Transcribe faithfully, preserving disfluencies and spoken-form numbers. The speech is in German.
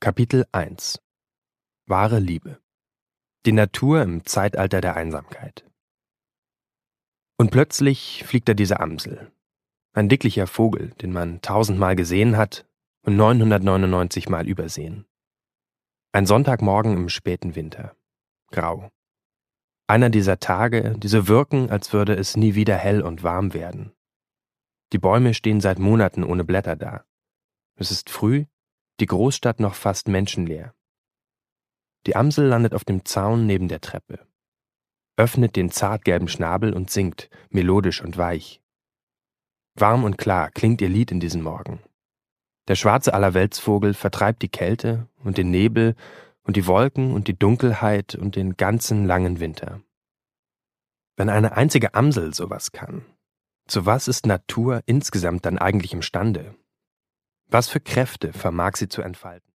Kapitel eins Wahre Liebe. Die Natur im Zeitalter der Einsamkeit. Und plötzlich fliegt da diese Amsel. Ein dicklicher Vogel, den man tausendmal gesehen hat und neunhundertneunundneunzig Mal übersehen. Ein Sonntagmorgen im späten Winter. Grau. Einer dieser Tage, die so wirken, als würde es nie wieder hell und warm werden. Die Bäume stehen seit Monaten ohne Blätter da. Es ist früh, die Großstadt noch fast menschenleer. Die Amsel landet auf dem Zaun neben der Treppe, öffnet den zartgelben Schnabel und singt, melodisch und weich. Warm und klar klingt ihr Lied in diesem Morgen. Der schwarze Allerweltsvogel vertreibt die Kälte und den Nebel und die Wolken und die Dunkelheit und den ganzen langen Winter. Wenn eine einzige Amsel sowas kann, zu was ist Natur insgesamt dann eigentlich imstande? Was für Kräfte vermag sie zu entfalten?